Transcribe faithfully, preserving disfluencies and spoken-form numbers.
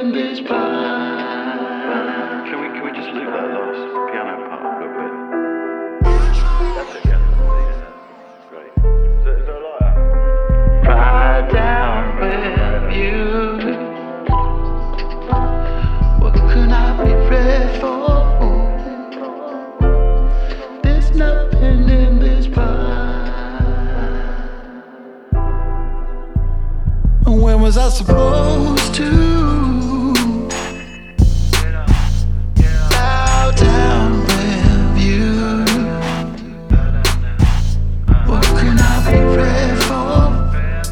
in this pride. Can we, can we just loop that last piano part a little bit? That's it, yeah. Great. Is there, is there a lighter? Ride down with you. What could I be ready for? There's nothing in this pride. When was I supposed to?